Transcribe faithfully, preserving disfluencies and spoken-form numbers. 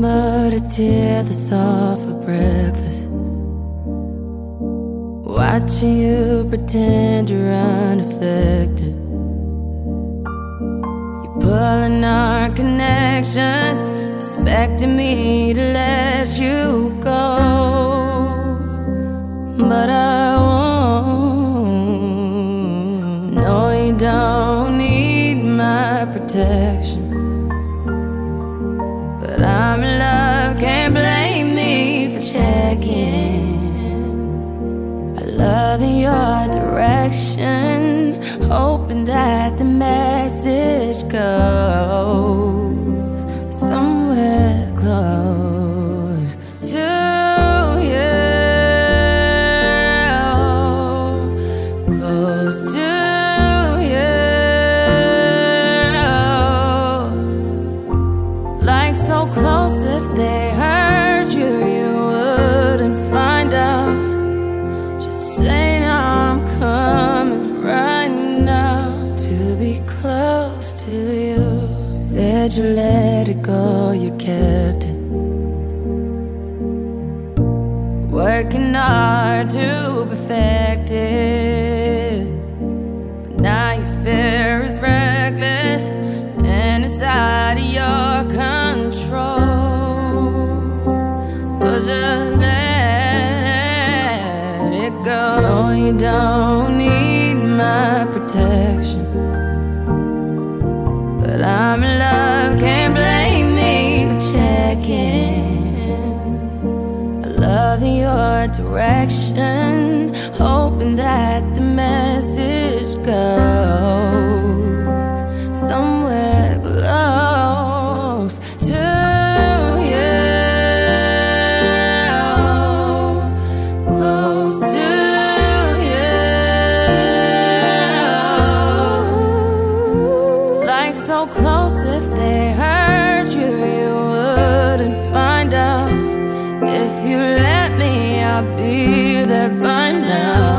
but a tear that's all for breakfast. Watching you pretend you're unaffected. You're pulling our connections, expecting me to let you go, but I won't. No, you don't need my protection, but I'm in love, can't blame me for checking. I love in your direction, hoping that the message goes somewhere close to you, close to you, like so close if they hurt you, you wouldn't find out. Just saying I'm coming right now to be close to you. Said you let it go, you kept it. Working hard to perfect it, but now your fear is reckless and it's out of your control. Well, just let it go. No, you don't need my protection, but I'm in love, can't blame me for checking. I love in your direction, hoping that the message goes somewhere close to you, close to you, like so close if they hurt you, you wouldn't find out. If you let me, I'll be there by now.